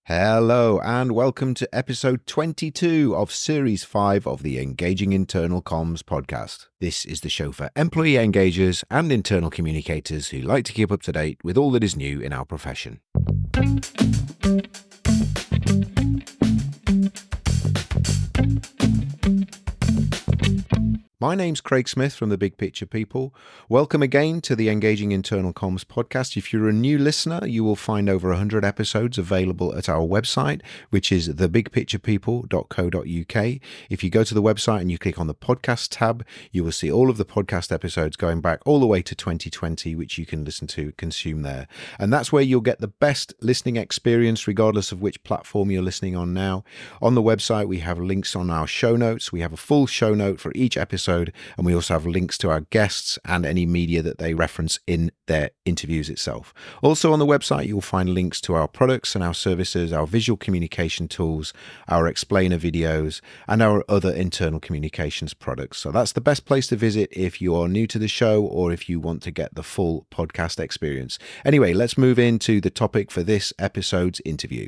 Hello and welcome to episode 22 of series 5 of the Engaging Internal Comms podcast. This is the show for employee engagers and internal communicators who like to keep up to date with all that is new in our profession. My name's Craig Smith from The Big Picture People. Welcome again to the Engaging Internal Comms podcast. If you're a new listener, you will find over 100 episodes available at our website, which is thebigpicturepeople.co.uk. If you go to the website and you click on the podcast tab, you will see all of the podcast episodes going back all the way to 2020, which you can listen to, consume there. And that's where you'll get the best listening experience, regardless of which platform you're listening on now. On the website, we have links on our show notes. We have a full show note for each episode. And we also have links to our guests and any media that they reference in their interviews itself. Also on the website, you'll find links to our products and our services, our visual communication tools, our explainer videos, and our other internal communications products. So that's the best place to visit if you are new to the show or if you want to get the full podcast experience. Anyway, let's move into the topic for this episode's interview.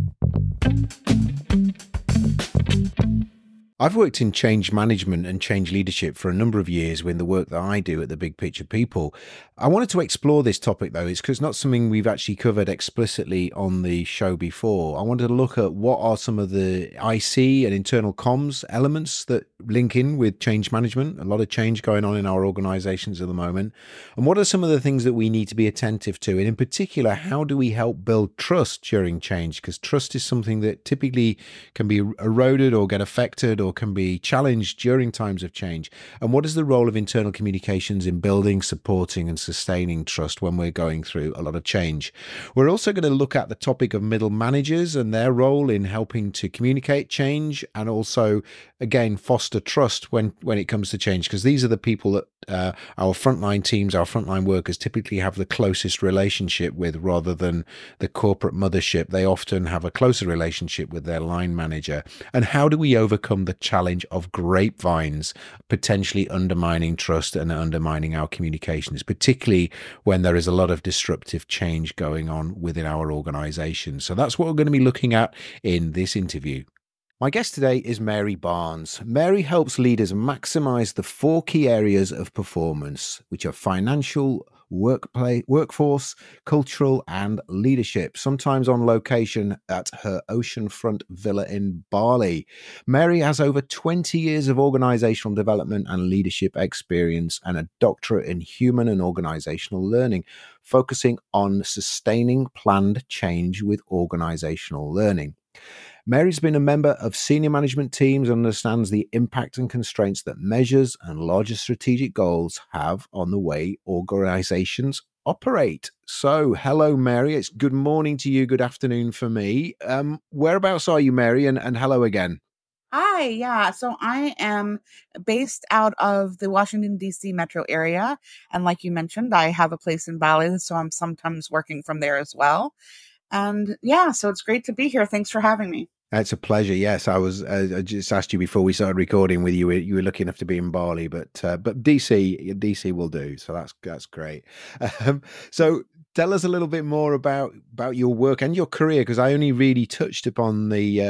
I've worked in change management and change leadership for a number of years with the work that I do at the Big Picture People. I wanted to explore this topic, though. It's because it's not something we've actually covered explicitly on the show before. I wanted to look at what are some of the IC and internal comms elements that link in with change management. A lot of change going on in our organizations at the moment. And what are some of the things that we need to be attentive to? And in particular, how do we help build trust during change? Because trust is something that typically can be eroded or get affected or can be challenged during times of change. And what is the role of internal communications in building, supporting, and sustaining trust when we're going through a lot of change? We're also going to look at the topic of middle managers and their role in helping to communicate change and also, again, foster trust when it comes to change, because these are the people that our frontline teams, our frontline workers typically have the closest relationship with, rather than the corporate mothership. They often have a closer relationship with their line manager. And how do we overcome the challenge of grapevines potentially undermining trust and undermining our communications, particularly when there is a lot of disruptive change going on within our organization? So that's what we're going to be looking at in this interview. My guest today is Mary Barnes. Mary helps leaders maximize the 4 key areas of performance, which are financial, workforce, cultural, and leadership, sometimes on location at her oceanfront villa in Bali. Mary has over 20 years of organizational development and leadership experience and a doctorate in human and organizational learning, focusing on sustaining planned change with organizational learning. Mary's been a member of senior management teams and understands the impact and constraints that measures and larger strategic goals have on the way organizations operate. So, hello, Mary. It's good morning to you. Good afternoon for me. Whereabouts are you, Mary? And hello again. Hi, yeah. So I am based out of the Washington, D.C. metro area. And like you mentioned, I have a place in Bali, so I'm sometimes working from there as well. And yeah, so it's great to be here. Thanks for having me. It's a pleasure. Yes, I just asked you before we started recording with you. You were lucky enough to be in Bali, but DC will do. So that's great. So tell us a little bit more about your work and your career, because I only really touched upon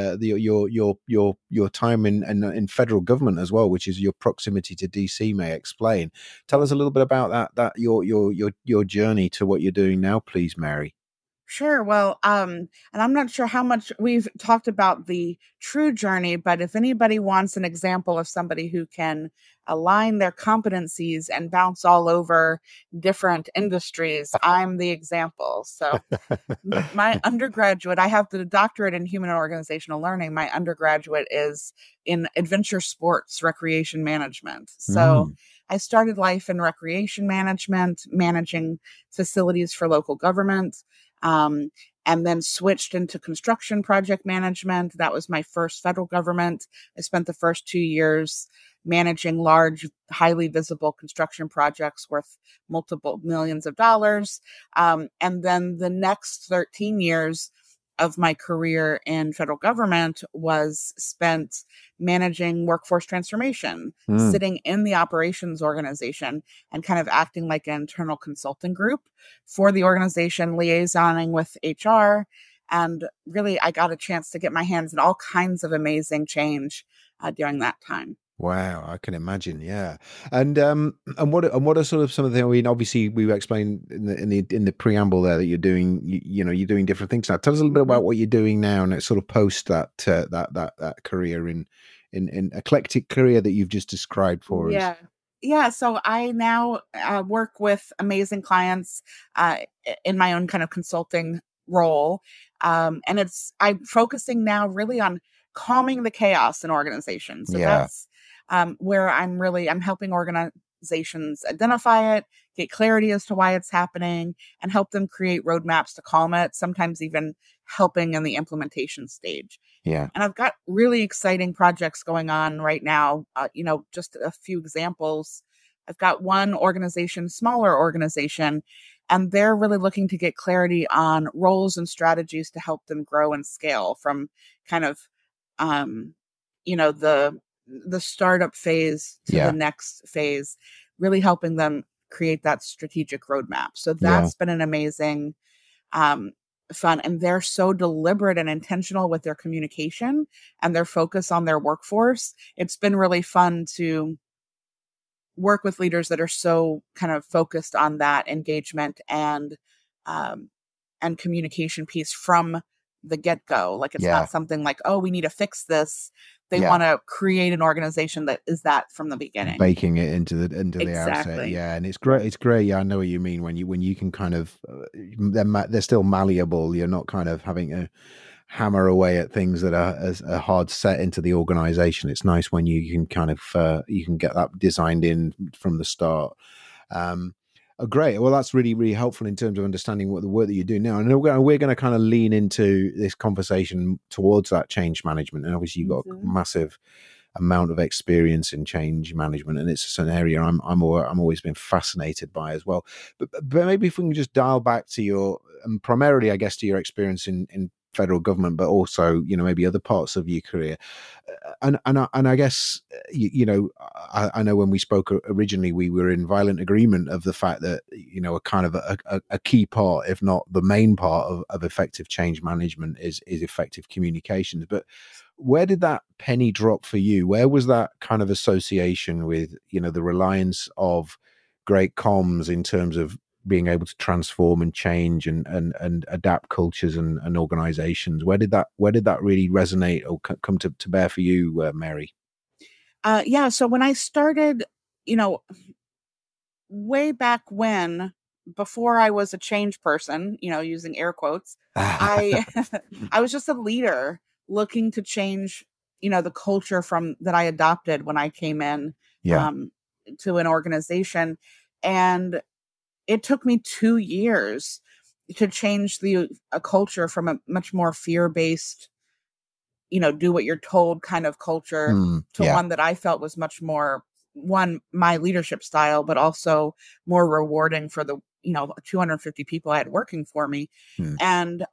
your time in federal government as well, which is your proximity to DC may explain. Tell us a little bit about that your journey to what you're doing now, please, Mary. Sure. Well, and I'm not sure how much we've talked about the true journey, but if anybody wants an example of somebody who can align their competencies and bounce all over different industries, I'm the example. So my undergraduate, I have the doctorate in human and organizational learning. My undergraduate is in adventure sports recreation management. So I started life in recreation management, managing facilities for local government. And then switched into construction project management. That was my first federal government. I spent the first 2 years managing large, highly visible construction projects worth multiple millions of dollars. And then the next 13 years of my career in federal government was spent managing workforce transformation, sitting in the operations organization and kind of acting like an internal consulting group for the organization, liaisoning with HR And really, I got a chance to get my hands in all kinds of amazing change during that time. Wow, I can imagine. Yeah, and what are sort of some of the? I mean, obviously, we explained in the preamble there that you're doing. You know, you're doing different things now. Tell us a little bit Hmm. about what you're doing now, and it's sort of post that career in eclectic career that you've just described for us. Yeah. Yeah. So I now work with amazing clients in my own kind of consulting role. And I'm focusing now really on calming the chaos in organizations. So Yeah, that's where I'm helping organizations identify it, get clarity as to why it's happening, and help them create roadmaps to calm it, sometimes even helping in the implementation stage. yeah, And I've got really exciting projects going on right now. Just a few examples. I've got one organization, smaller organization, and they're really looking to get clarity on roles and strategies to help them grow and scale from kind of, um, the startup phase to the yeah, next phase, really helping them create that strategic roadmap. So yeah, that's been an amazing um, fun. And they're so deliberate and intentional with their communication and their focus on their workforce. It's been really fun to work with leaders that are so kind of focused on that engagement um, and communication piece from the get go. Like it's yeah. not something like, oh, we need to fix this. They Yeah, want to create an organization that is that from the beginning. baking it into the outset. Exactly. Yeah, and it's great. It's great. Yeah, I know what you mean when you can kind of they're still malleable. You're not kind of having to hammer away at things that are as a hard set into the organization. It's nice when you can kind of you can get that designed in from the start. Um, great. Well, that's really, really helpful in terms of understanding what the work that you do now. And we're going to kind of lean into this conversation towards that change management. And obviously, you've got a Mhm. massive amount of experience in change management, and it's just an area I'm always been fascinated by as well. But maybe if we can just dial back to your primarily, I guess, to your experience in federal government, but also maybe other parts of your career, and I guess I know when we spoke originally, we were in violent agreement of the fact that a kind of a key part, if not the main part of effective change management is effective communications. But where did that penny drop for you? Where was that kind of association with the reliance of great comms in terms of being able to transform and change and adapt cultures and organizations? Where did that really resonate or come to bear for you, Mary? Yeah. So when I started, you know, way back when, before I was a change person, using air quotes, I I was just a leader looking to change, the culture from that I adopted when I came in Yeah. um, to an organization. And it took me 2 years to change the a culture from a much more fear-based, do what you're told kind of culture to Yeah. one that I felt was much more my leadership style, but also more rewarding for the, 250 people I had working for me. Mm. And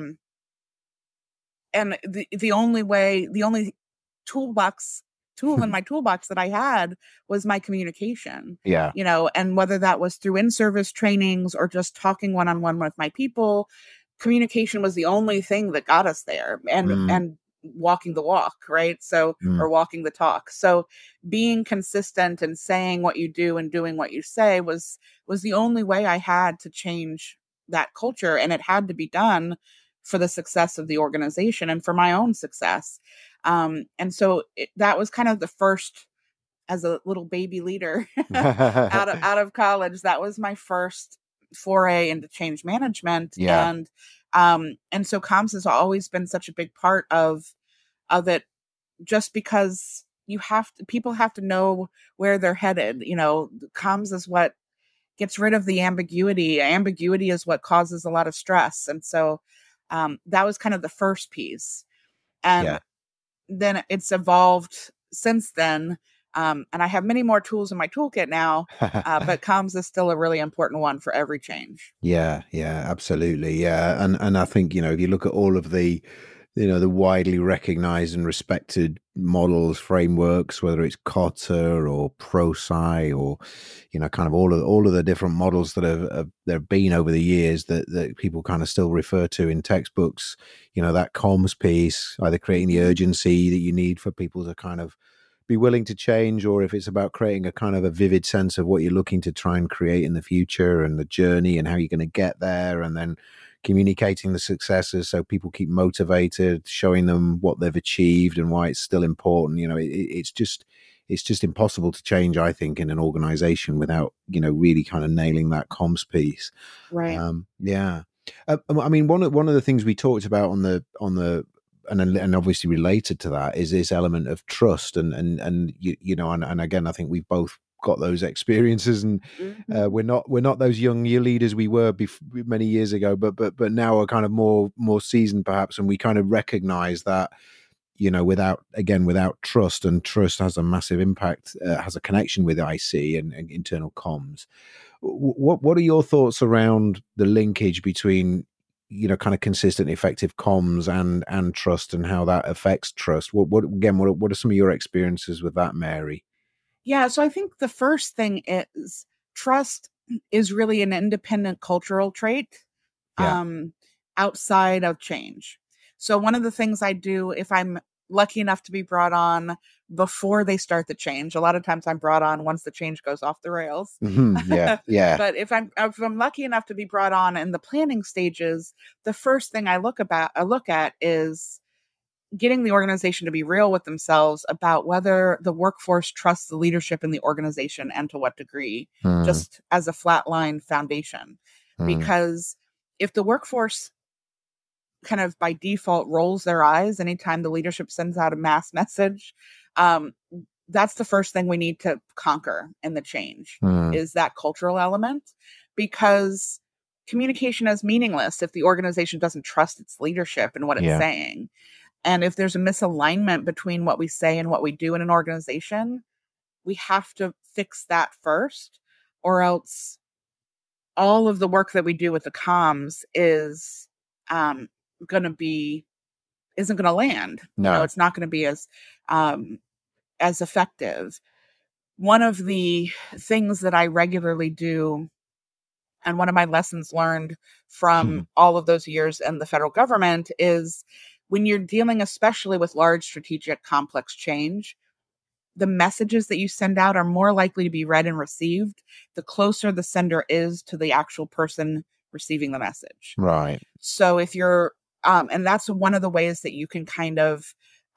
the only toolbox tool in my toolbox that I had was my communication, Yeah. and whether that was through in-service trainings or just talking one-on-one with my people, communication was the only thing that got us there, Mm. and walking the walk, right? So, Mm. or walking the talk. So being consistent and saying what you do and doing what you say was the only way I had to change that culture, and it had to be done for the success of the organization and for my own success. And so that was kind of the first, as a little baby leader out of college, that was my first foray into change management. Yeah. And so comms has always been such a big part of it, just because people have to know where they're headed. Comms is what gets rid of the ambiguity. Ambiguity is what causes a lot of stress. And so that was kind of the first piece. And Yeah. then it's evolved since then. And I have many more tools in my toolkit now, but comms is still a really important one for every change. Yeah, yeah, absolutely. Yeah. And I think, if you look at all of the the widely recognized and respected models, frameworks, whether it's Kotter or ProSci or, kind of all of the different models that there have been over the years that people kind of still refer to in textbooks. That comms piece, either creating the urgency that you need for people to kind of be willing to change, or if it's about creating a kind of a vivid sense of what you're looking to try and create in the future and the journey and how you're going to get there, and then communicating the successes so people keep motivated, showing them what they've achieved and why it's still important. It's just impossible to change, I think, in an organization without really kind of nailing that comms piece. Right. Yeah. I mean, one of the things we talked about on the and obviously related to that is this element of trust, and again, I think we've both got those experiences, and we're not those young year leaders we were many years ago, but now are kind of more seasoned perhaps, and we kind of recognize that without trust, and trust has a massive impact, has a connection with IC and internal comms. What are your thoughts around the linkage between kind of consistent, effective comms and trust, and how that affects trust? What are some of your experiences with that, Mary? Yeah, so I think the first thing is trust is really an independent cultural trait, Yeah. outside of change. So one of the things I do if I'm lucky enough to be brought on before they start the change, a lot of times I'm brought on once the change goes off the rails. Yeah. But if I'm lucky enough to be brought on in the planning stages, the first thing I look at is getting the organization to be real with themselves about whether the workforce trusts the leadership in the organization and to what degree, just as a flatline foundation. Because if the workforce kind of by default rolls their eyes anytime the leadership sends out a mass message, that's the first thing we need to conquer in the change, is that cultural element, because communication is meaningless if the organization doesn't trust its leadership and what it's saying. And if there's a misalignment between what we say and what we do in an organization, we have to fix that first, or else all of the work that we do with the comms is isn't going to land. No. It's not going to be as effective. One of the things that I regularly do, and one of my lessons learned from all of those years in the federal government, is when you're dealing especially with large strategic complex change, the messages that you send out are more likely to be read and received the closer the sender is to the actual person receiving the message. Right. So if you're and that's one of the ways that you can kind of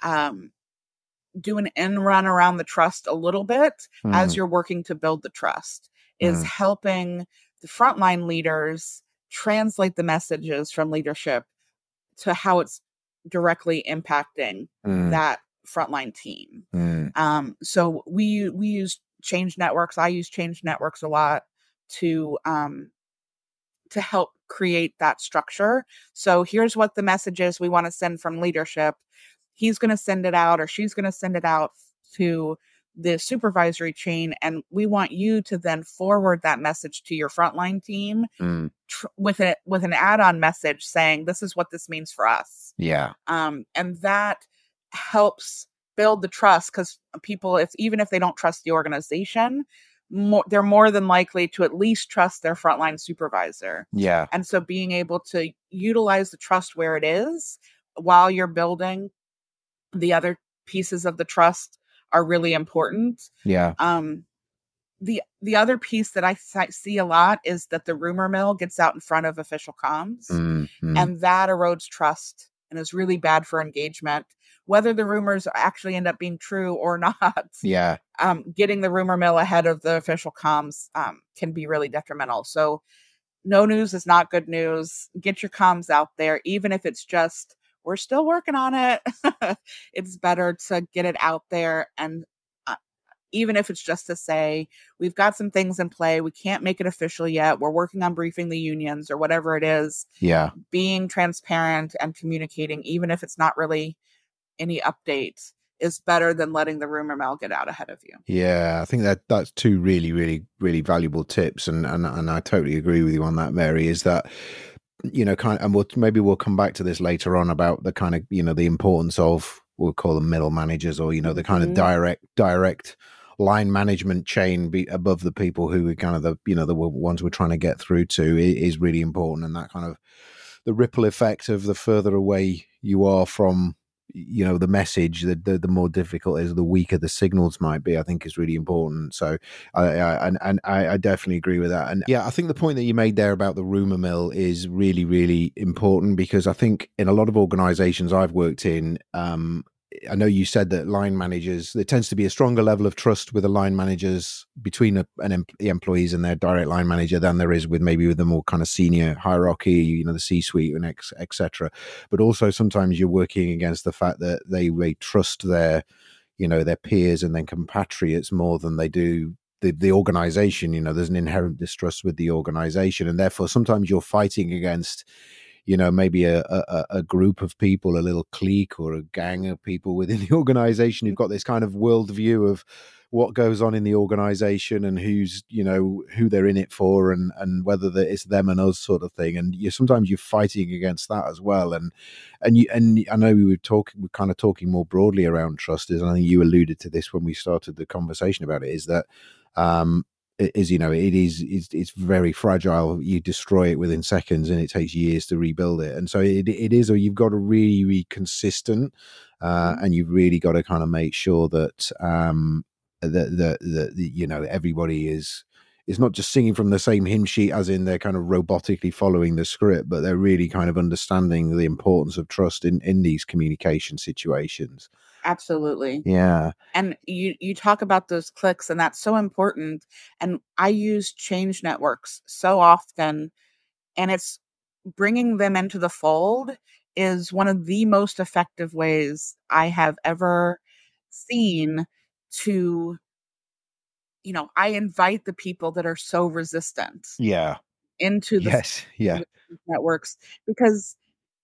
do an end run around the trust a little bit as you're working to build the trust, is helping the frontline leaders translate the messages from leadership to how it's directly impacting that frontline team. So we use change networks. I use change networks a lot to help create that structure. So here's what the message is we want to send from leadership. He's going to send it out, or she's going to send it out to the supervisory chain, and we want you to then forward that message to your frontline team with an add-on message saying, this is what this means for us. Yeah. And that helps build the trust, because people, even if they don't trust the organization, they're more than likely to at least trust their frontline supervisor. Yeah. And so being able to utilize the trust where it is while you're building the other pieces of the trust are really important. Yeah. The other piece that I see a lot is that the rumor mill gets out in front of official comms, and that erodes trust and is really bad for engagement, whether the rumors actually end up being true or not. Yeah. Getting the rumor mill ahead of the official comms can be really detrimental. So no news is not good news. Get your comms out there, even if it's just, we're still working on it. It's better to get it out there. And even if it's just to say, we've got some things in play, we can't make it official yet, we're working on briefing the unions or whatever it is. Yeah. Being transparent and communicating, even if it's not really any updates, is better than letting the rumor mill get out ahead of you. Yeah, I think that's two really, really, really valuable tips. And I totally agree with you on that, Mary, is that kind of, and we'll come back to this later on about the kind of, the importance of, we'll call them middle managers, or, the kind of Hmm. direct line management chain above the people who are kind of the ones we're trying to get through to is really important. And that kind of the ripple effect of the further away you are from the message, the more difficult it is, the weaker the signals might be, I think is really important. So I definitely agree with that. And yeah, I think the point that you made there about the rumor mill is really, really important, because I think in a lot of organizations I've worked in, I know you said that line managers, there tends to be a stronger level of trust with the line managers between the employees and their direct line manager than there is with maybe with the more kind of senior hierarchy, the C-suite and etc. But also sometimes you're working against the fact that they trust their peers and then compatriots more than they do the organization. There's an inherent distrust with the organization, and therefore sometimes you're fighting against maybe a group of people, a little clique or a gang of people within the organization who've got this kind of worldview of what goes on in the organization and who's, who they're in it for, and whether it's them and us sort of thing. And sometimes you're fighting against that as well. And I know we're kind of talking more broadly around trust, and I think you alluded to this when we started the conversation about it, is that it's very fragile. You destroy it within seconds and it takes years to rebuild it. And so it is, or you've got to really be consistent, and you've really got to kind of make sure that everybody is not just singing from the same hymn sheet, as in they're kind of robotically following the script, but they're really kind of understanding the importance of trust in these communication situations. Absolutely. Yeah. And you talk about those clicks, and that's so important. And I use change networks so often, and it's bringing them into the fold is one of the most effective ways I have ever seen to, I invite the people that are so resistant Yeah. into Yes. Yeah. the networks, because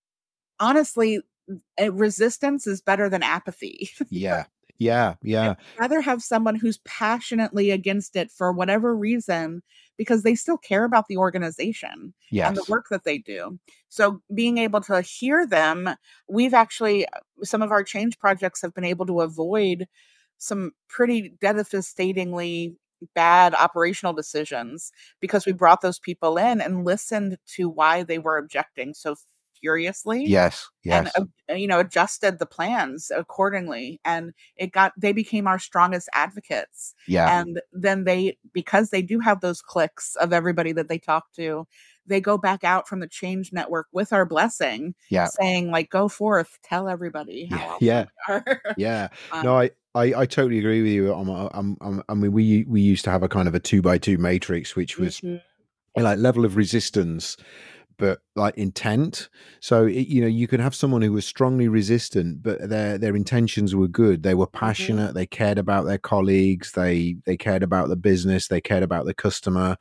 honestly, resistance is better than apathy. Yeah. Yeah. I'd Yeah. rather have someone who's passionately against it for whatever reason, because they still care about the organization and the Yes. work that they do. So being able to hear them, we've actually, some of our change projects have been able to avoid some pretty devastatingly bad operational decisions, because we brought those people in and listened to why they were objecting so furiously, Yes. and Yes. adjusted the plans accordingly, and they became our strongest advocates. Yeah. And then because they do have those clicks of everybody that they talk to, they go back out from the change network with our blessing, Yeah. saying like, go forth, tell everybody how Yeah. awesome Yeah. we are. Yeah. No, um, I totally agree with you. I mean, we used to have a kind of a 2 by 2 matrix, which was mhm. like level of resistance, but like intent. So you could have someone who was strongly resistant, but their intentions were good. They were Mhm. passionate. They cared about their colleagues. They cared about the business. They cared about the customer,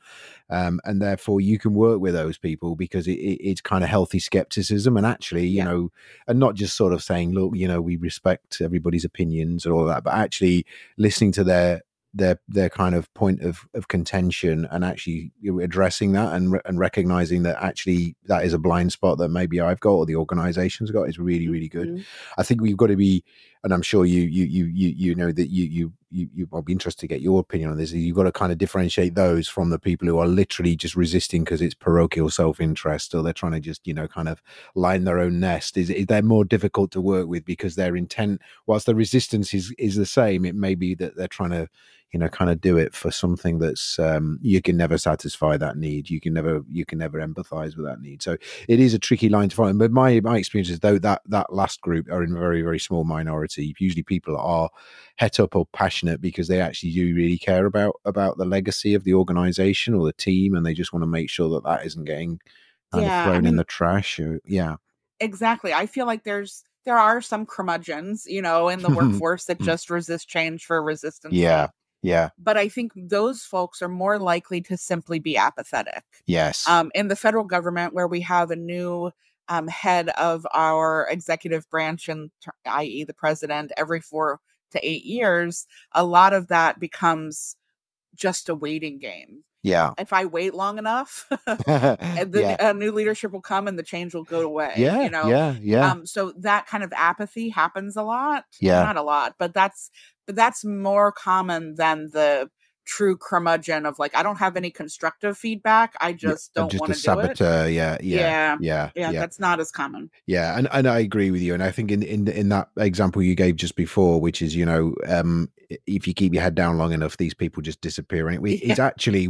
and therefore you can work with those people because it's kind of healthy skepticism, and actually, Yeah. and not just sort of saying, look, we respect everybody's opinions and all that, but actually listening to their kind of point of contention, and actually addressing that, and recognizing that actually that is a blind spot that maybe I've got or the organization's got, is really, really good. Mhm. I think we've got to be, and I'm sure you know that I'll be interested to get your opinion on this. You've got to kind of differentiate those from the people who are literally just resisting because it's parochial self-interest, or they're trying to just kind of line their own nest. Is they're more difficult to work with because their intent, whilst the resistance is the same, it may be that they're trying to kind of do it for something that's you can never satisfy that need. You can never empathize with that need. So it is a tricky line to find. But my experience is, though, that last group are in a very, very small minority. Usually people are het up or passionate because they actually do really care about the legacy of the organization or the team, and they just want to make sure that isn't getting kind of Yeah, I thrown in mean, the trash. Yeah. exactly. I feel like there are some curmudgeons, in the workforce that just resist change for resistance Yeah. sake. Yeah. But I think those folks are more likely to simply be apathetic. Yes. In the federal government, where we have a new head of our executive branch, and i.e., the president, every 4 to 8 years, a lot of that becomes just a waiting game. Yeah. If I wait long enough, and then Yeah. new leadership will come and the change will go away, Yeah. Yeah. Yeah. so that kind of apathy happens a lot. Well, Yeah. not a lot, but that's more common than the true curmudgeon of like, I don't have any constructive feedback, I Yeah. just don't Just want a to do it. saboteur. Yeah. Yeah. Yeah. Yeah. Yeah, Yeah. that's not as common. Yeah, and I agree with you. And I think in that example you gave just before, which is, if you keep your head down long enough, these people just disappear. And it's Yeah. actually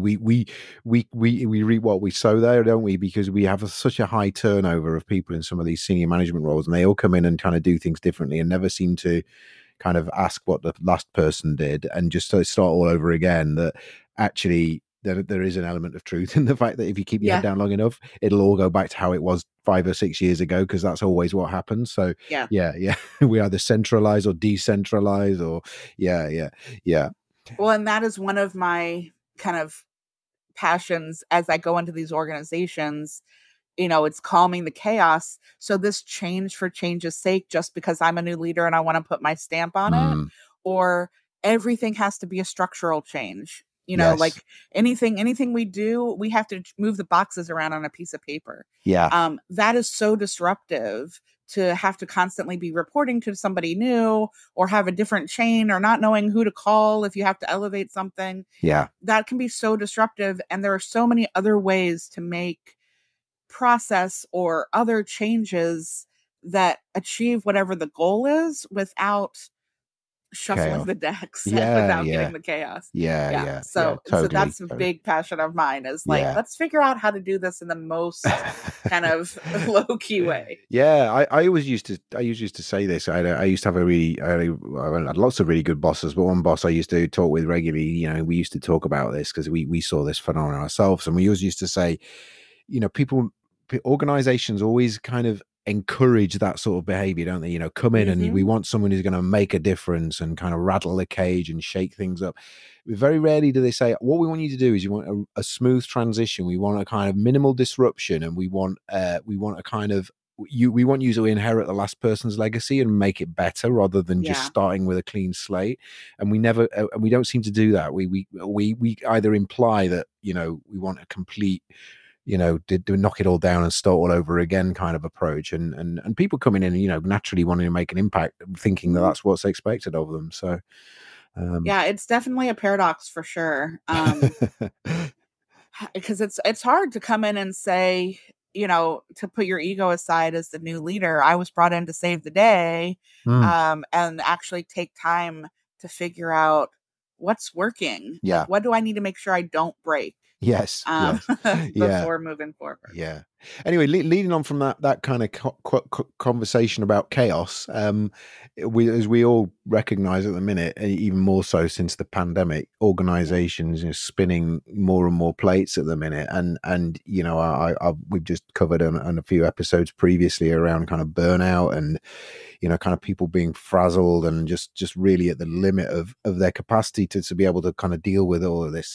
we reap what we sow there, don't we? Because we have such a high turnover of people in some of these senior management roles, and they all come in and kind of do things differently and never seem to kind of ask what the last person did and just sort of start all over again. That actually there is an element of truth in the fact that if you keep your head Yeah. down long enough, it'll all go back to how it was 5 or 6 years ago, because that's always what happens. So Yeah. yeah, we either centralize or decentralize, or yeah. Well, and that is one of my kind of passions as I go into these organizations. It's calming the chaos. So this change for change's sake, just because I'm a new leader and I want to put my stamp on it, Mm, or everything has to be a structural change. yes, Like anything we do, we have to move the boxes around on a piece of paper. yeah, That is so disruptive to have to constantly be reporting to somebody new or have a different chain or not knowing who to call if you have to elevate something. yeah. That can be so disruptive. And there are so many other ways to make process or other changes that achieve whatever the goal is without shuffling Chaos. the decks and Yeah, without yeah, getting the chaos. yeah, Yeah. yeah, yeah. So Totally, that's a totally. big passion of mine, is like, Yeah. let's figure out how to do this in the most kind of low key way. Yeah, I always used to say this. I used to have I had lots of really good bosses, but one boss I used to talk with regularly, we used to talk about this because we saw this phenomenon ourselves, and we always used to say, organizations always kind of encourage that sort of behavior, don't they? Come in and we Hmm. want someone who's going to make a difference and kind of rattle the cage and shake things up. Very rarely do they say, what we want you to do is you want a smooth transition. We want a kind of minimal disruption, and we want a kind of we want you to inherit the last person's legacy and make it better, rather than just Yeah. starting with a clean slate. And we don't seem to do that. We either imply that we want a complete, do knock it all down and start all over again kind of approach, and people coming in, naturally wanting to make an impact, thinking that Mhm. that's what's expected of them. So um Yeah, it's definitely a paradox for sure. Because it's hard to come in and say, to put your ego aside as the new leader. I was brought in to save the day, Mm, and actually take time to figure out what's working. Like, yeah. what do I need to make sure I don't break, Yes, yes. Yeah. before moving forward? Yeah. Anyway, leading on from that kind of conversation about chaos, as we all recognize at the minute, and even more so since the pandemic, organizations are spinning more and more plates at the minute, and we've just covered on a few episodes previously around kind of burnout and kind of people being frazzled and just really at the limit of their capacity to be able to kind of deal with all of this.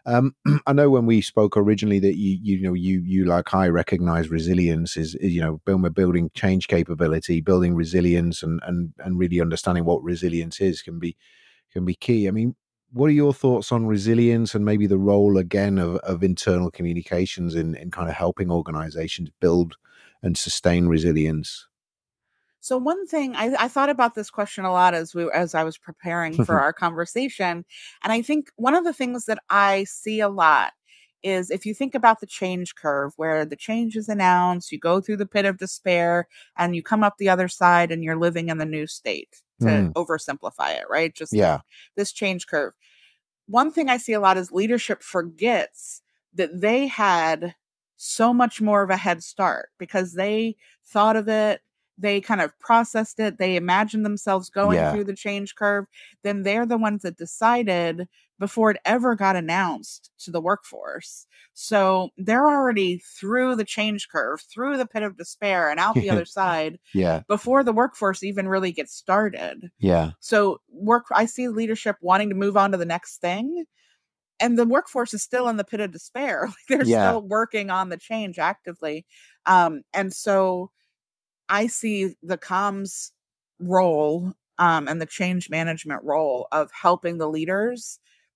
I know when we spoke originally that you like I recognize resilience is we're building change capability, building resilience, and really understanding what resilience is can be key. I mean, what are your thoughts on resilience and maybe the role again of internal communications in kind of helping organizations build and sustain resilience? So one thing I thought about this question a lot as I was preparing for our conversation, and I think one of the things that I see a lot is, if you think about the change curve, where the change is announced, you go through the pit of despair, and you come up the other side, and you're living in the new state. To Mm, oversimplify it, right? Just yeah. this change curve. One thing I see a lot is leadership forgets that they had so much more of a head start because they thought of it, they kind of processed it, they imagined themselves going Yeah. through the change curve. Then they're the ones that decided before it ever got announced to the workforce. So they're already through the change curve, through the pit of despair, and out the other side Yeah. before the workforce even really gets started. Yeah. So I see leadership wanting to move on to the next thing, and the workforce is still in the pit of despair. Like, they're Yeah. still working on the change actively. And so I see the comms role, and the change management role of helping the leaders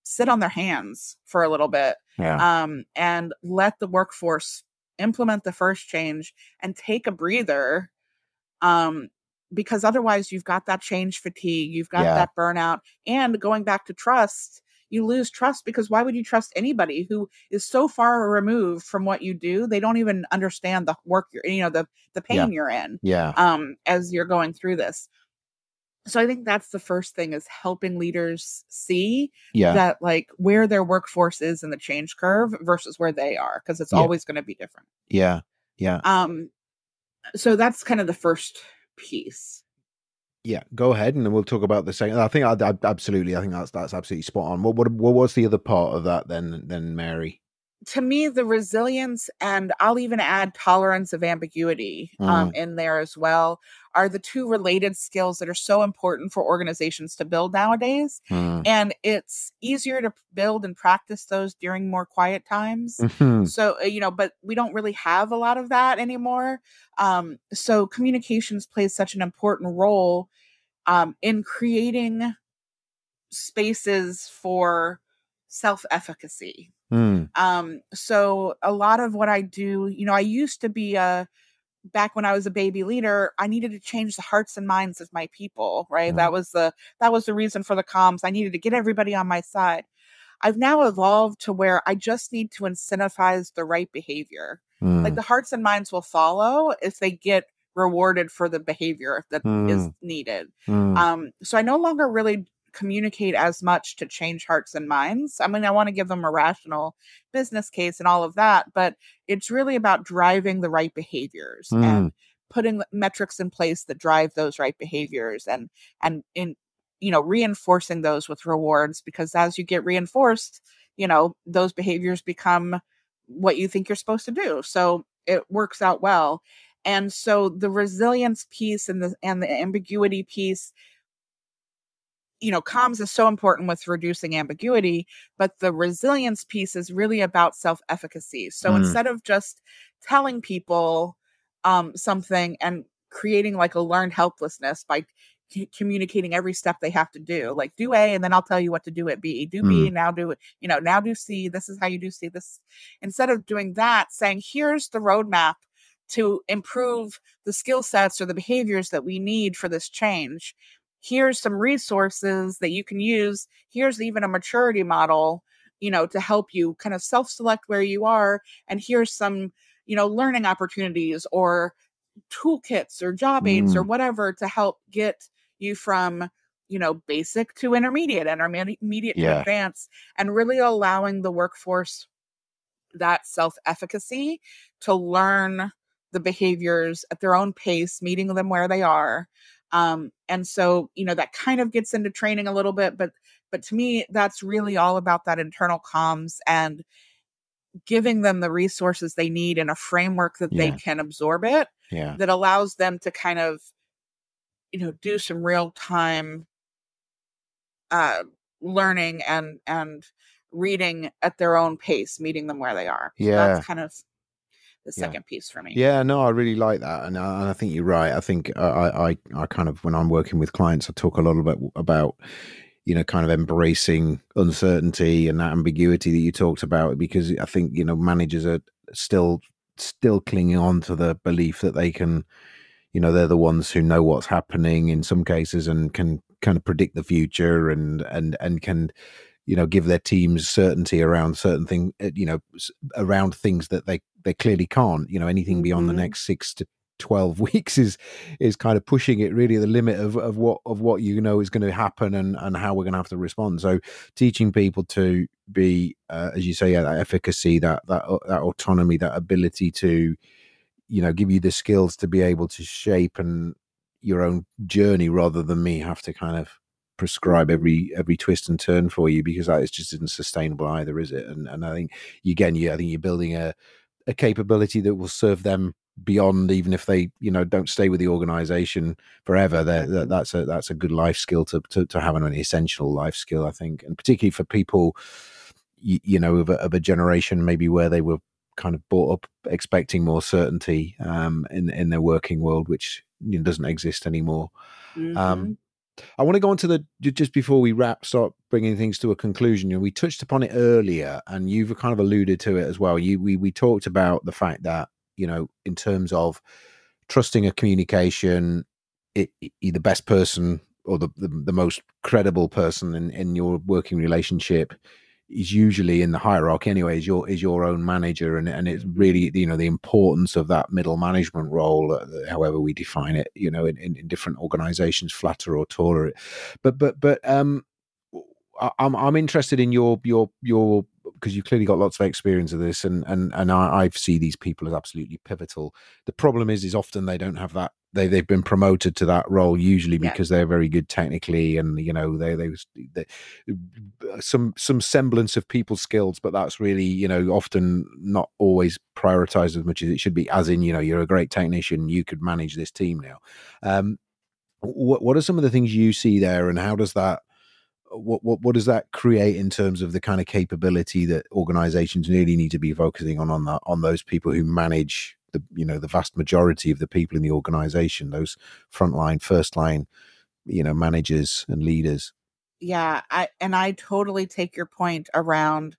sit on their hands for a little bit, Yeah. and let the workforce implement the first change and take a breather, um, because otherwise you've got that change fatigue, you've got Yeah. that burnout, and going back to trust, you lose trust because why would you trust anybody who is so far removed from what you do? They don't even understand the work you're, the Yeah. pain you're in, Yeah. as you're going through this. So I think that's the first thing, is helping leaders see Yeah. that, like, where their workforce is in the change curve versus where they are, because it's Yeah. always going to be different. Yeah. Yeah. So that's kind of the first piece. Yeah, go ahead, and then we'll talk about the second. I think I absolutely. I think that's absolutely spot on. What was the other part of that then, Mary? To me, the resilience, and I'll even add tolerance of ambiguity in there as well, are the two related skills that are so important for organizations to build nowadays. And it's easier to build and practice those during more quiet times. So, but we don't really have a lot of that anymore. So communications plays such an important role in creating spaces for self-efficacy. So a lot of what I do, I used to be back when I was a baby leader, I needed to change the hearts and minds of my people, right? That was the reason for the comms. I needed to get everybody on my side. I've now evolved to where I just need to incentivize the right behavior. Like, the hearts and minds will follow if they get rewarded for the behavior that is needed. So I no longer really communicate as much to change hearts and minds. I mean, I want to give them a rational business case and all of that, but it's really about driving the right behaviors and putting metrics in place that drive those right behaviors, and in reinforcing those with rewards, because as you get reinforced, those behaviors become what you think you're supposed to do. So it works out well. And so the resilience piece and the ambiguity piece, comms is so important with reducing ambiguity, but the resilience piece is really about self-efficacy. So instead of just telling people something and creating like a learned helplessness by communicating every step they have to do, like, do A and then I'll tell you what to do at B, do B, now do it, now do C, this is how you do C, this. Instead of doing that, saying, here's the roadmap to improve the skill sets or the behaviors that we need for this change. Here's some resources that you can use. Here's even a maturity model, to help you kind of self-select where you are. And here's some, learning opportunities or toolkits or job aids or whatever to help get you from, basic to intermediate and intermediate to advanced, and really allowing the workforce that self-efficacy to learn the behaviors at their own pace, meeting them where they are. And so, that kind of gets into training a little bit, but to me, that's really all about that internal comms and giving them the resources they need in a framework that they can absorb it, that allows them to kind of, do some real time learning and reading at their own pace, meeting them where they are. So that's kind of the second piece for me. Yeah, no, I really like that, and I think you're right. I think I kind of, when I'm working with clients, I talk a lot about kind of embracing uncertainty and that ambiguity that you talked about, because I think managers are still clinging on to the belief that they can, they're the ones who know what's happening in some cases and can kind of predict the future and can give their teams certainty around certain things, around things that they clearly can't. Anything beyond the next 6 to 12 weeks is kind of pushing it really at the limit of what is going to happen and how we're going to have to respond. So teaching people to be, as you say, that efficacy, that autonomy, that ability to give you the skills to be able to shape and your own journey, rather than me have to kind of prescribe every twist and turn for you, because that is just isn't sustainable either, is it? And I think I think you're building a capability that will serve them beyond, even if they don't stay with the organization forever. That's a good life skill to have, an essential life skill, I think, and particularly for people of a generation maybe where they were kind of brought up expecting more certainty in their working world, which doesn't exist anymore. I want to go on to just before we start bringing things to a conclusion. We touched upon it earlier, and you've kind of alluded to it as well. We talked about the fact that, in terms of trusting a communication, the best person or the most credible person in your working relationship is usually in the hierarchy anyway, is your own manager, and it's really, the importance of that middle management role, however we define it, in different organizations, flatter or taller. But I'm interested in your because you've clearly got lots of experience of this, and I see these people as absolutely pivotal. The problem is often they don't have that. They've been promoted to that role usually because they're very good technically, and they some semblance of people skills, but that's really, often not always prioritized as much as it should be. As in, you're a great technician, you could manage this team now. What are some of the things you see there, and how does that? What does that create in terms of the kind of capability that organizations really need to be focusing on those people who manage the vast majority of the people in the organization, those frontline, first line, managers and leaders? Yeah, I totally take your point around,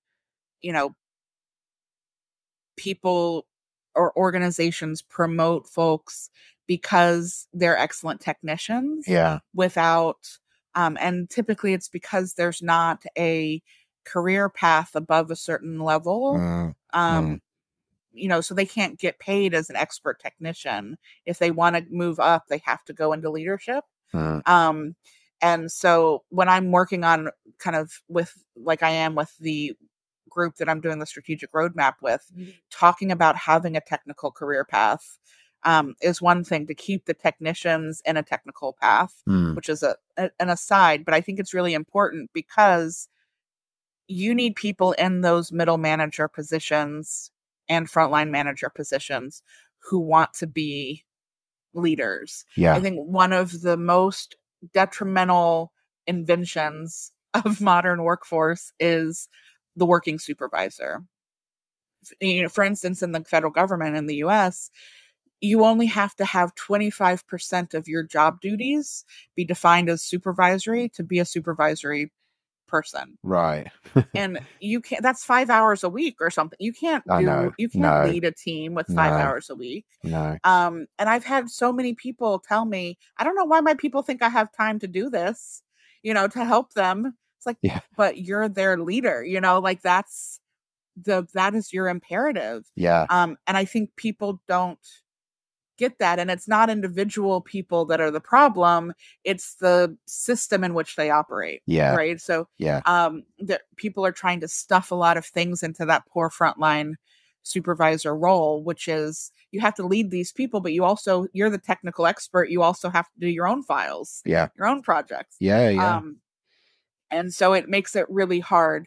people or organizations promote folks because they're excellent technicians. Yeah. Without and typically it's because there's not a career path above a certain level. So they can't get paid as an expert technician. If they want to move up, they have to go into leadership. And so when I'm working on kind of with, like I am with the group that I'm doing the strategic roadmap with, talking about having a technical career path is one thing, to keep the technicians in a technical path, which is an aside. But I think it's really important because you need people in those middle manager positions and frontline manager positions who want to be leaders. Yeah. I think one of the most detrimental inventions of modern workforce is the working supervisor. For instance, in the federal government in the US, you only have to have 25% of your job duties be defined as supervisory to be a supervisory person. Right. And you can't, that's 5 hours a week or something. You can't lead a team with 5 hours a week. No. And I've had so many people tell me, I don't know why my people think I have time to do this, to help them. It's like, but you're their leader, like that is your imperative. Yeah. And I think people don't get that. And it's not individual people that are the problem. It's the system in which they operate. Yeah. Right. So, that people are trying to stuff a lot of things into that poor frontline supervisor role, which is, you have to lead these people, but you're the technical expert. You also have to do your own files, your own projects. Yeah. And so it makes it really hard.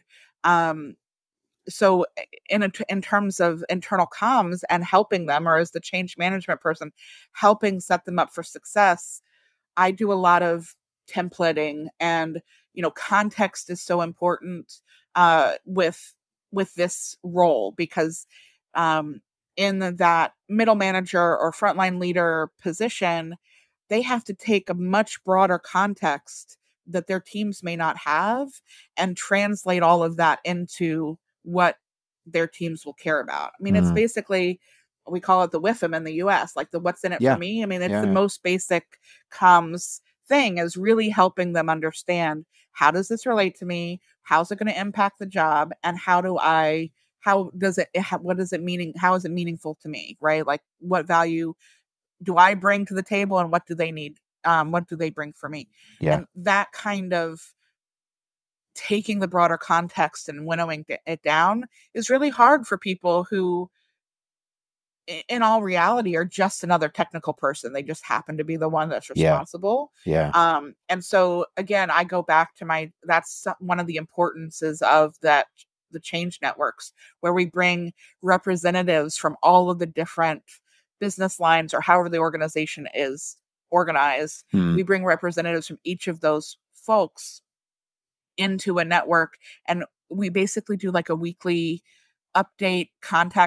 So in terms of internal comms and helping them, or as the change management person, helping set them up for success, I do a lot of templating, and, context is so important with this role, because in that middle manager or frontline leader position, they have to take a much broader context that their teams may not have and translate all of that into what their teams will care about. I mean, it's basically, we call it the WIFM in the US, like the what's in it for me. I mean, it's the most basic comms thing, is really helping them understand, how does this relate to me? How's it going to impact the job? And what is it meaning? How is it meaningful to me? Right? Like, what value do I bring to the table, and what do they need? What do they bring for me? Yeah. And that kind of taking the broader context and winnowing it down is really hard for people who, in all reality, are just another technical person. They just happen to be the one that's responsible. Yeah. And so again, I go back to that's one of the importances of the change networks, where we bring representatives from all of the different business lines, or however the organization is organized. We bring representatives from each of those folks into a network, and we basically do like a weekly update,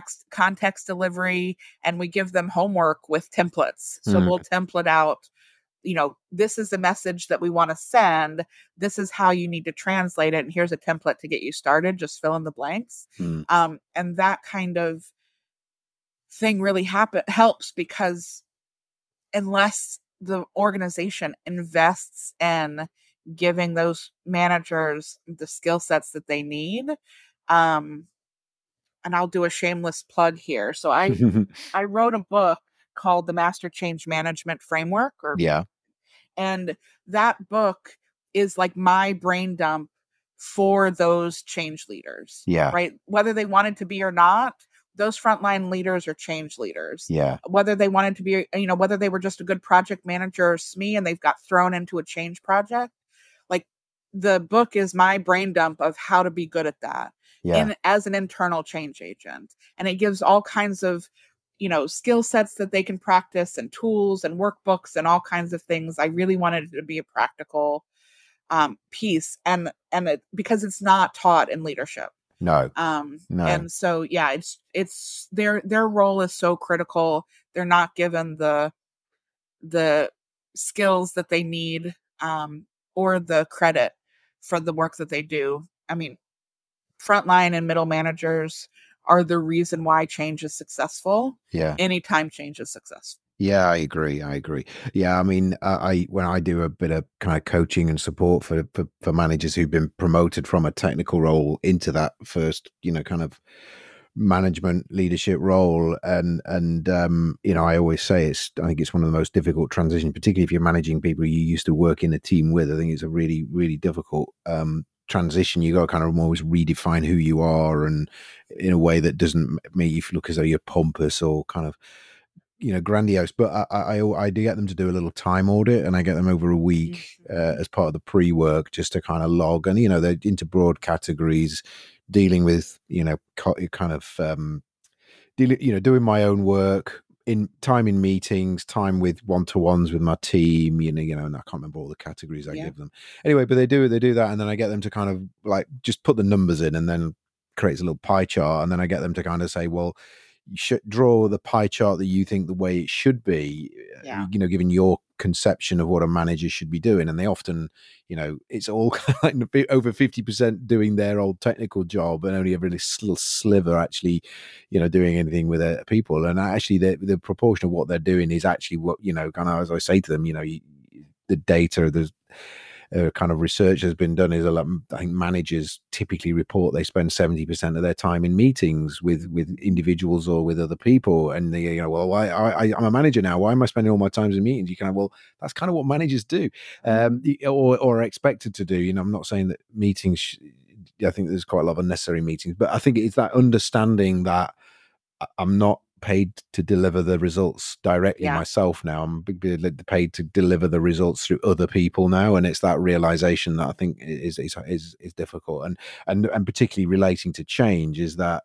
context delivery, and we give them homework with templates. So we'll template out this is the message that we want to send. This is how you need to translate it. And here's a template to get you started. Just fill in the blanks. Mm. And that kind of thing really helps, because unless the organization invests in giving those managers the skill sets that they need, and I'll do a shameless plug here. So I wrote a book called The Master Change Management Framework, Yeah. and that book is like my brain dump for those change leaders. Yeah. Right? Whether they wanted to be or not, those frontline leaders are change leaders. Yeah. Whether they wanted to be, whether they were just a good project manager or SME and they've got thrown into a change project, like the book is my brain dump of how to be good at that. Yeah. As an internal change agent. And it gives all kinds of, skill sets that they can practice, and tools and workbooks and all kinds of things. I really wanted it to be a practical piece, and because it's not taught in leadership. No. And so, yeah, it's their role is so critical. They're not given the skills that they need, or the credit for the work that they do. I mean, frontline and middle managers are the reason why change is successful. Yeah. Anytime change is successful. Yeah, I agree. Yeah, I mean, when I do a bit of kind of coaching and support for managers who've been promoted from a technical role into that first, kind of management leadership role, and I always say I think it's one of the most difficult transitions, particularly if you're managing people you used to work in a team with. I think it's a really, really difficult transition. You got to kind of always redefine who you are, and in a way that doesn't make you look as though you're pompous or kind of grandiose. But I do get them to do a little time audit, and I get them over a week as part of the pre-work, just to kind of log, and they're into broad categories, dealing with kind of doing my own work, in time in meetings, time with one-to-ones with my team, and I can't remember all the categories I give them anyway, but they do that, and then I get them to kind of like just put the numbers in, and then creates a little pie chart, and then I get them to kind of say, well, you should draw the pie chart that you think the way it should be, given your conception of what a manager should be doing. And they often, it's all kind of over 50% doing their old technical job, and only a really little sliver actually, doing anything with people. And actually the proportion of what they're doing is actually what, kind of, as I say to them, the data, there's kind of research has been done, is I think managers typically report they spend 70% of their time in meetings with individuals or with other people, and they well, I'm a manager now, why am I spending all my time in meetings? You kind of, well, that's kind of what managers do, or are expected to do. I'm not saying that meetings I think there's quite a lot of unnecessary meetings, but I think it's that understanding that I'm not paid to deliver the results directly myself now. I'm paid to deliver the results through other people now, and it's that realization that I think is difficult, and particularly relating to change, is that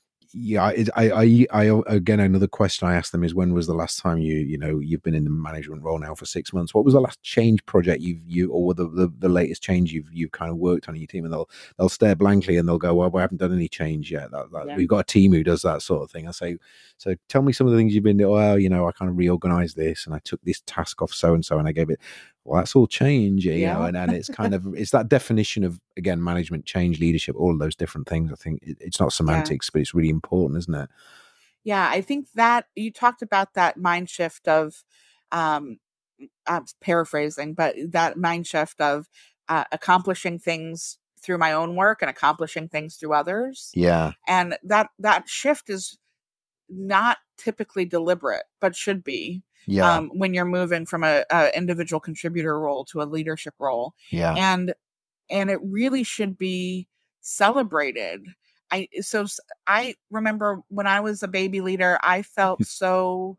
I again, another question I asked them is, when was the last time you've been in the management role now for 6 months? What was the last change project or the latest change you've kind of worked on in your team? And they'll stare blankly and they'll go, well, we haven't done any change yet. We've got a team who does that sort of thing. I say, so tell me some of the things you've been doing. Well, I kind of reorganized this, and I took this task off so and so, and I gave it. Well, that's all change, and it's kind of, it's that definition of, again, management, change, leadership, all of those different things. I think it's not semantics, but it's really important, isn't it? Yeah, I think that you talked about that mind shift of, I'm paraphrasing, but that mind shift of accomplishing things through my own work and accomplishing things through others. Yeah. And that shift is not typically deliberate, but should be. Yeah. When you're moving from a individual contributor role to a leadership role. Yeah. And it really should be celebrated. I remember when I was a baby leader, I felt so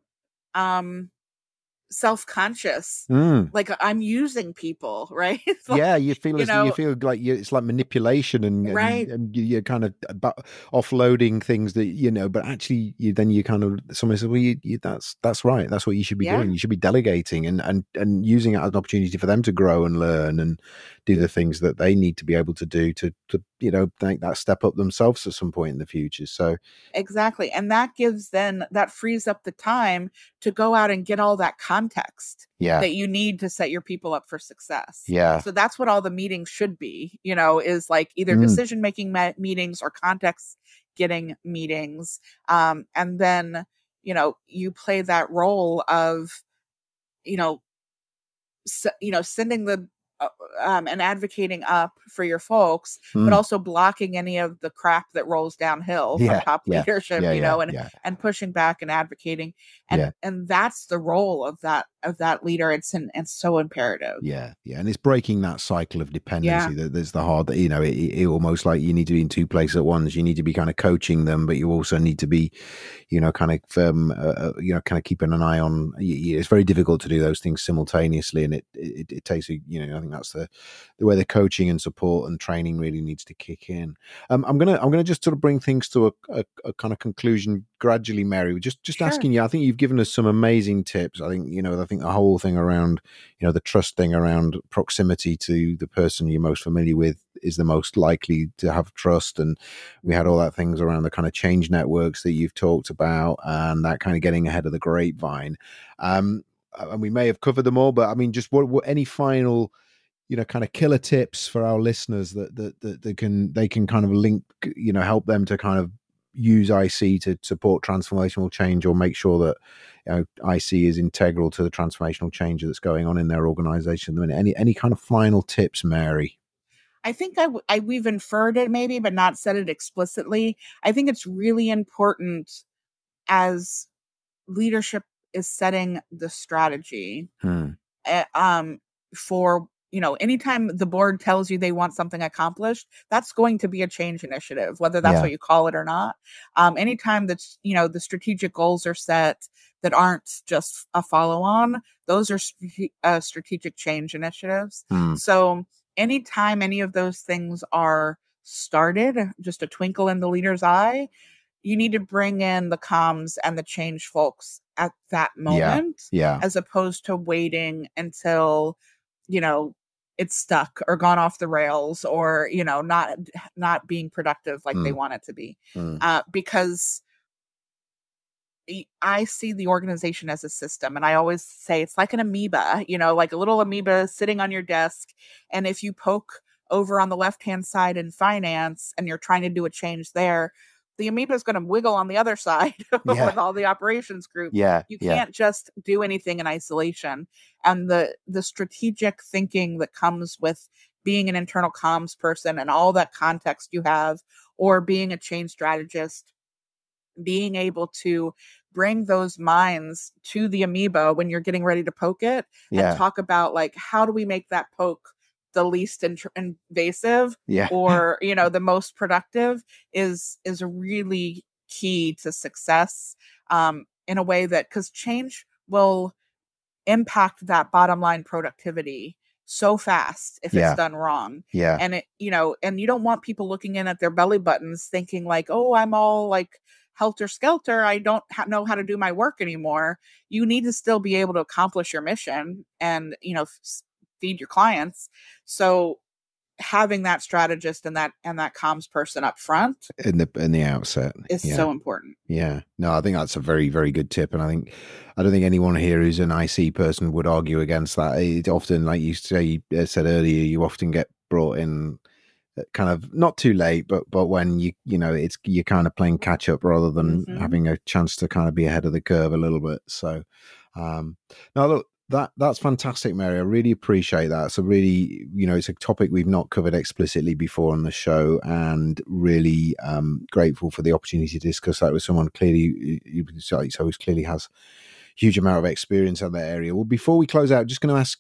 self-conscious, like I'm using people, right? Like, you feel like it's like manipulation, and you're kind of offloading things that but actually you kind of, somebody says, well, that's right, that's what you should be doing. You should be delegating and using it as an opportunity for them to grow and learn and do the things that they need to be able to do to make that step up themselves at some point in the future. So exactly. And that frees up the time to go out and get all that context yeah, that you need to set your people up for success. yeah, So that's what all the meetings should be, is like either mm, decision making meetings or context getting meetings. And then, you play that role of, you know, sending the and advocating up for your folks, but mm, also blocking any of the crap that rolls downhill from yeah, top yeah, leadership, yeah, yeah, and yeah, pushing back and advocating, yeah. and that's the role of that leader. It's so imperative. Yeah, yeah, and it's breaking that cycle of dependency. Yeah, That there's the hard that it almost like you need to be in two places at once. You need to be kind of coaching them, but you also need to be, kind of kind of keeping an eye on. It's very difficult to do those things simultaneously, and it takes I think that's the way the coaching and support and training really needs to kick in. I'm gonna just sort of bring things to a kind of conclusion gradually, Mary. Just sure. asking you. I think you've given us some amazing tips. I think I think the whole thing around the trust thing around proximity to the person you're most familiar with is the most likely to have trust. And we had all that things around the kind of change networks that you've talked about and that kind of getting ahead of the grapevine. And we may have covered them all, but I mean, just what any final, kind of killer tips for our listeners that they can kind of link, help them to kind of use IC to support transformational change or make sure that IC is integral to the transformational change that's going on in their organization. I mean, any kind of final tips, Mary? I think we've inferred it maybe, but not said it explicitly. I think it's really important as leadership is setting the strategy, Hmm. uh, um, for anytime the board tells you they want something accomplished, that's going to be a change initiative, whether that's Yeah. what you call it or not. Anytime that's the strategic goals are set that aren't just a follow on, those are strategic change initiatives. Hmm. So anytime any of those things are started, just a twinkle in the leader's eye, you need to bring in the comms and the change folks at that Yeah. moment, Yeah. as opposed to waiting until, you know, it's stuck or gone off the rails, or, not being productive like they Hmm. want it to be. Hmm. Because I see the organization as a system, and I always say it's like an amoeba, like a little amoeba sitting on your desk. And if you poke over on the left hand side in finance and you're trying to do a change there, the amoeba is going to wiggle on the other side Yeah. with all the operations group. Yeah. You Yeah. can't just do anything in isolation. And the strategic thinking that comes with being an internal comms person and all that context you have, or being a change strategist, being able to bring those minds to the amoeba when you're getting ready to poke it, and Yeah. talk about, like, how do we make that poke the least invasive, Yeah. or the most productive, is really key to success, in a way that, because change will impact that bottom line productivity so fast if it's Yeah. done wrong. Yeah. And and you don't want people looking in at their belly buttons thinking like, oh, I'm all like helter skelter, I don't know how to do my work anymore. You need to still be able to accomplish your mission and feed your clients. So having that strategist and that comms person up front In the outset. is Yeah. so important. Yeah, no, I think that's a very, very good tip, and I don't think anyone here who's an IC person would argue against that. It often, like you said earlier, you often get brought in kind of not too late, but when it's you're kind of playing catch up rather than Hmm. having a chance to kind of be ahead of the curve a little bit. So, now look, that's fantastic, Mary. I really appreciate that. So really, it's a topic we've not covered explicitly before on the show, and really grateful for the opportunity to discuss that with someone clearly who clearly has huge amount of experience in that area. Well, before we close out, just going to ask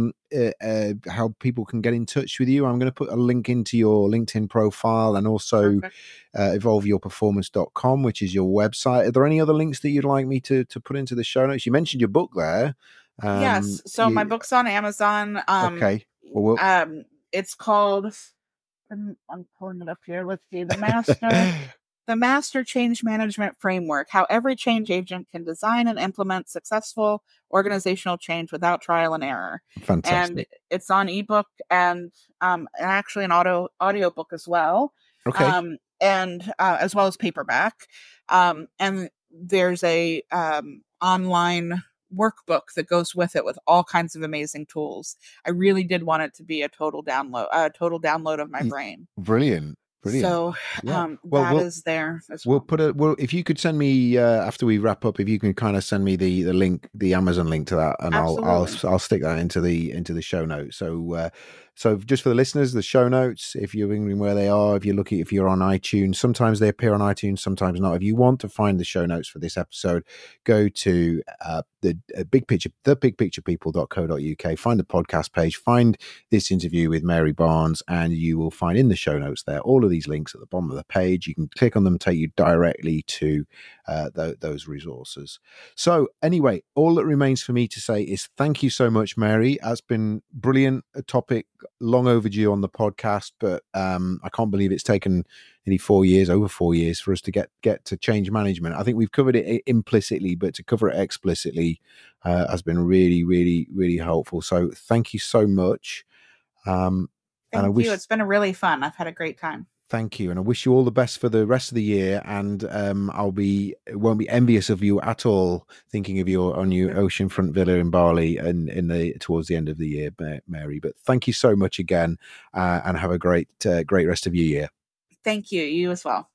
how people can get in touch with you. I'm going to put a link into your LinkedIn profile, and also Perfect. evolveyourperformance.com, which is your website. Are there any other links that you'd like me to put into the show notes? You mentioned your book there. Yes. So my book's on Amazon. Okay. Well, It's called, I'm pulling it up here. Let's see. The Master. The Master Change Management Framework, how every change agent can design and implement successful organizational change without trial and error. Fantastic. And it's on ebook and actually an audiobook as well. Okay. And as well as paperback. And there's a online workbook that goes with it with all kinds of amazing tools. I really did want it to be a total download of my brain. Brilliant. So that is there as well. If you could send me after we wrap up, if you can kind of send me the link, the Amazon link to that, and I'll stick that into the show notes. So just for the listeners, the show notes, if you're wondering where they are, if you're on iTunes, sometimes they appear on iTunes, sometimes not. If you want to find the show notes for this episode, go to thebigpicturepeople.co.uk, find the podcast page, find this interview with Mary Barnes, and you will find in the show notes there all of these links at the bottom of the page. You can click on them, take you directly to those resources. So anyway, all that remains for me to say is thank you so much, Mary. It's been brilliant, a topic long overdue on the podcast, but I can't believe it's taken nearly over 4 years for us to get to change management. I think we've covered it implicitly, but to cover it explicitly has been really, really, really helpful. So thank you so much. Thank you. It's been really fun. I've had a great time. Thank you, and I wish you all the best for the rest of the year. And won't be envious of you at all, thinking of your new oceanfront villa in Bali and towards the end of the year, Mary. But thank you so much again, and have a great rest of your year. Thank you. You as well.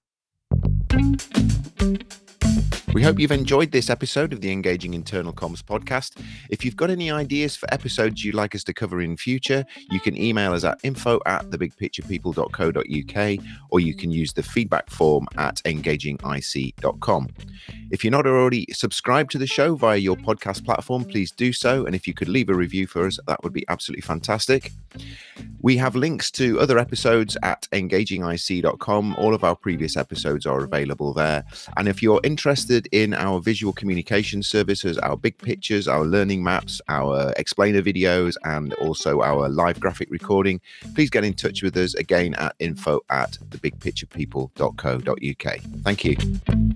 We hope you've enjoyed this episode of the Engaging Internal Comms podcast. If you've got any ideas for episodes you'd like us to cover in future, you can email us at info@thebigpicturepeople.co.uk, or you can use the feedback form at engagingic.com. If you're not already subscribed to the show via your podcast platform, please do so. And if you could leave a review for us, that would be absolutely fantastic. We have links to other episodes at engagingic.com. All of our previous episodes are available there. And if you're interested in our visual communication services, our big pictures, our learning maps, our explainer videos, and also our live graphic recording, please get in touch with us again at info@thebigpicturepeople.co.uk. Thank you.